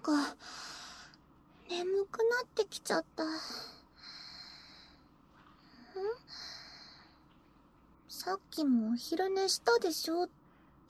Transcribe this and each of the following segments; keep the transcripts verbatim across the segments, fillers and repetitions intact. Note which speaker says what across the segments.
Speaker 1: か眠くなってきちゃった。ん？さっきもお昼寝したでしょって？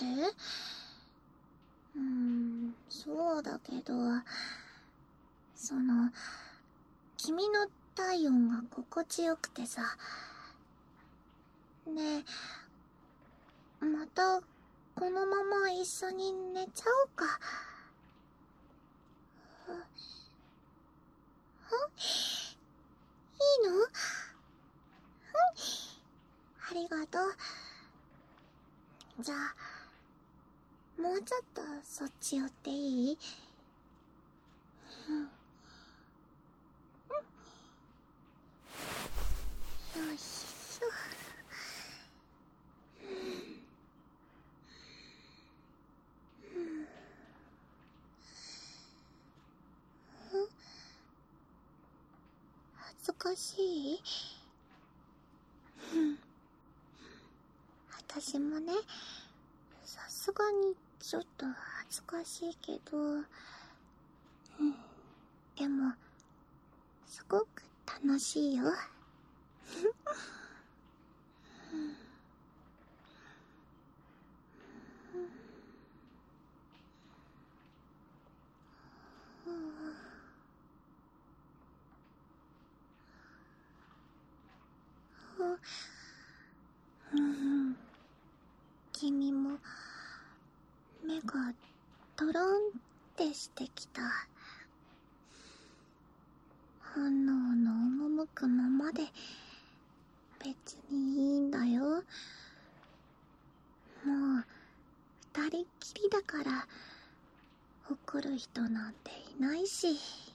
Speaker 1: うーん、そうだけど、その、君の体温が心地よくてさ。ねえ、またこのまま一緒に寝ちゃおうか。は、はいいの？はい、ありがとう。じゃあ、もうちょっとそっち寄っていい？うん。よいしょ。恥ずかしい？私もね、さすがにちょっと恥ずかしいけど、うん、でもすごく楽しいよ。うん、君も目がトロンってしてきた。本能の赴くままで別にいいんだよ。もう二人っきりだから怒る人なんていないし。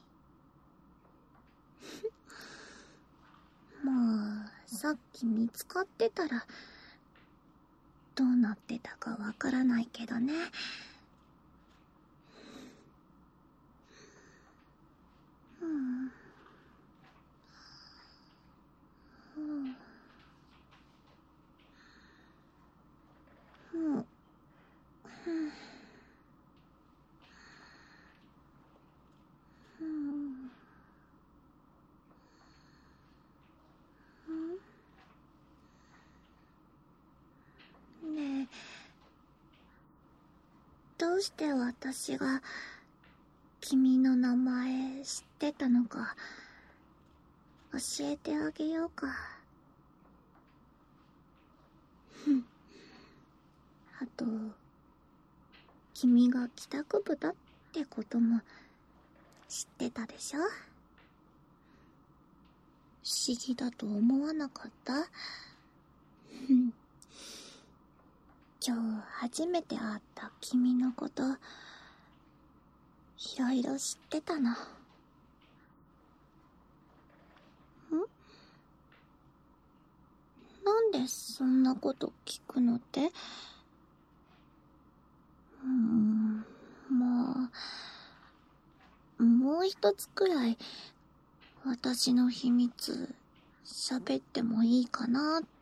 Speaker 1: もうさっき見つかってたらどうなってたかわからないけどね。うん。うんうんうんうんうん。ねえ、どうして私が君の名前知ってたのか教えてあげようか。あと、君が帰宅部だってことも知ってたでしょ？不思議だと思わなかった？今日初めて会った君のこと、いろいろ知ってたの。ん？なんでそんなこと聞くのって？うーん、まあ、もう一つくらい私の秘密喋ってもいいかなって。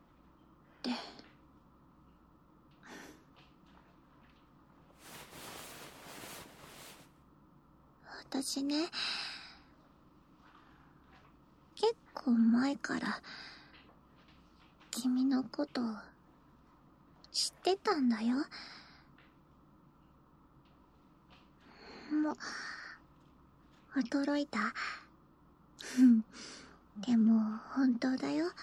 Speaker 1: 私ね、結構前から君のこと知ってたんだよ。もう驚いた？でも本当だよ。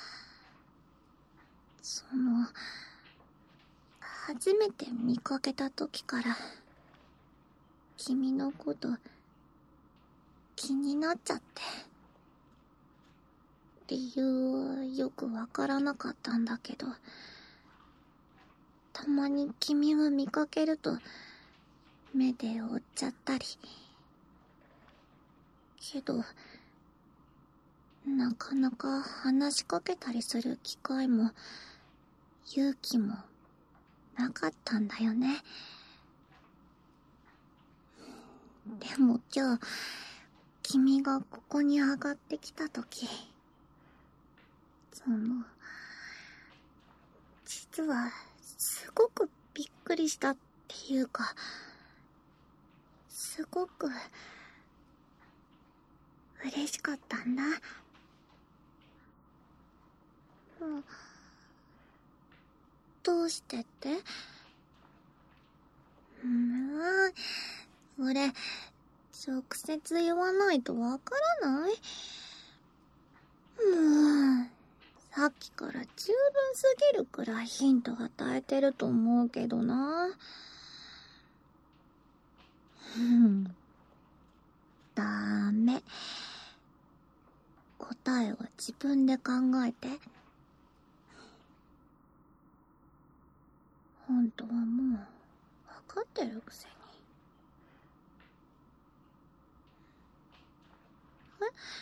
Speaker 1: その初めて見かけた時から君のこと気になっちゃって、理由はよくわからなかったんだけど、たまに君を見かけると目で追っちゃったり、けどなかなか話しかけたりする機会も勇気もなかったんだよね。でも今日君がここに上がってきた時、その実はすごくびっくりしたっていうか、すごく嬉しかったんだ。うん、どうしてって？うーん、それ、直接言わないとわからない？もう、さっきから十分すぎるくらいヒント与えてると思うけどな。うん。ダメ。答えは自分で考えて。本当はもう、わかってるくせに。え？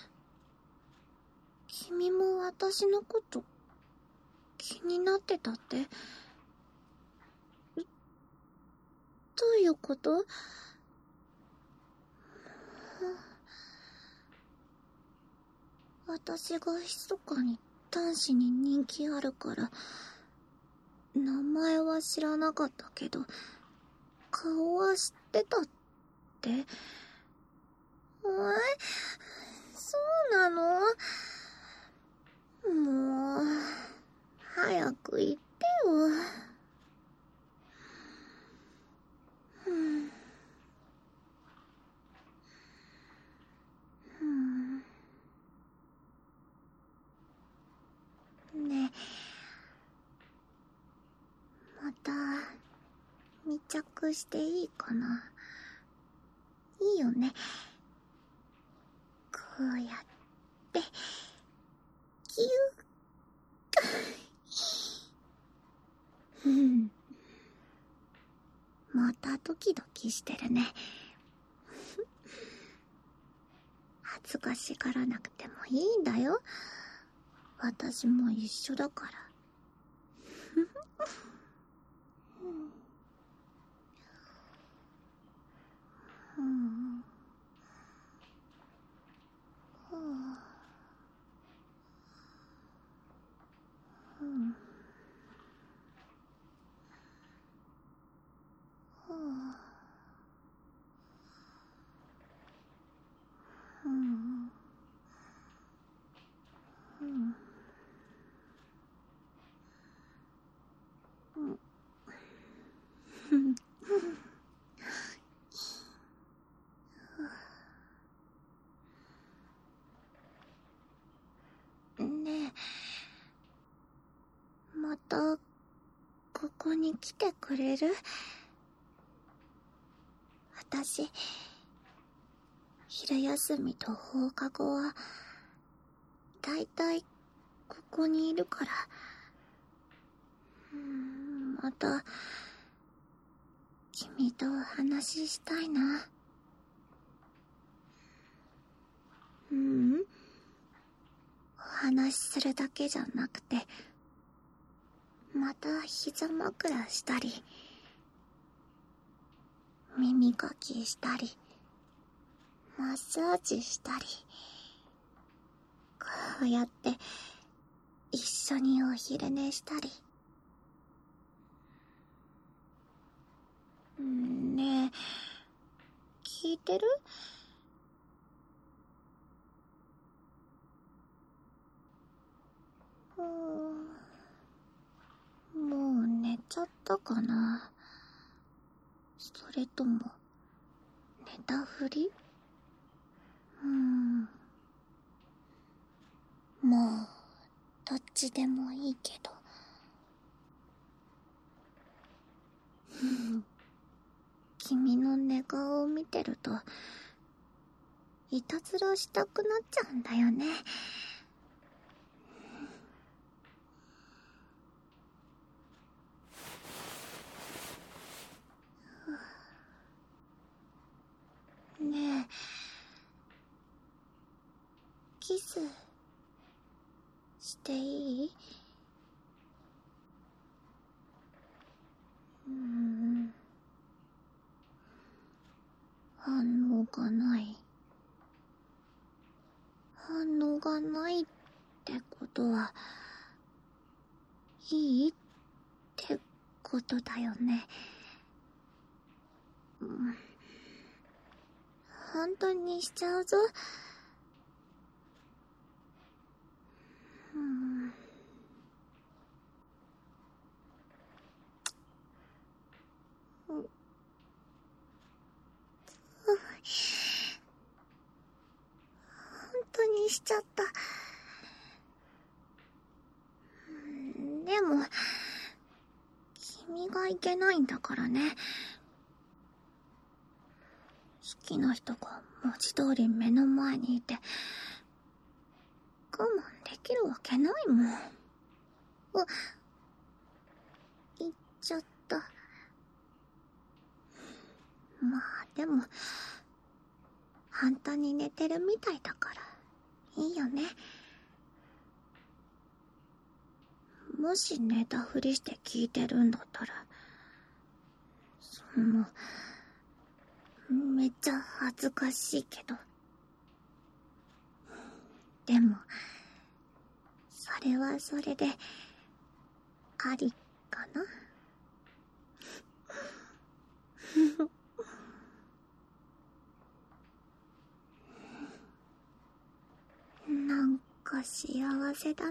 Speaker 1: 君も私のこと気になってたって？どういうこと？私が密かに男子に人気あるから名前は知らなかったけど顔は知ってたって？え？そうなの？もう早く言ってよ。うんうんねえ、また密着していいかな？いいよね。こうやってキュー。うんまたドキドキしてるね。恥ずかしがらなくてもいいんだよ。私も一緒だから。うん。うん。うん。うん。ねえ、またここに来てくれる？私昼休みと放課後はだいたいここにいるから。うーんまた君とお話ししたいな。ううん、お話しするだけじゃなくてまた膝枕したり耳かきしたりマッサージしたりこうやって一緒にお昼寝したり。ねえ、聞いてる？うーん、もう寝ちゃったかな？それとも寝たふり？うーん、もうどっちでもいいけど。君の寝顔を見てるといたずらしたくなっちゃうんだよね。ねえ、キスしていい？うーん、反応がない。反応がないってことはいいってことだよね。うん、本当にしちゃうぞ。 しちゃった。でも、君がいけないんだからね。好きな人が文字通り目の前にいて、我慢できるわけないもん。あ、言っちゃった。まあでも、反対に寝てるみたいだからいいよね。もし寝たふりして聞いてるんだったら、そのめっちゃ恥ずかしいけど、でもそれはそれでありかな。なんか幸せだな。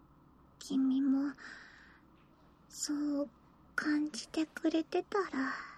Speaker 1: 君もそう感じてくれてたら。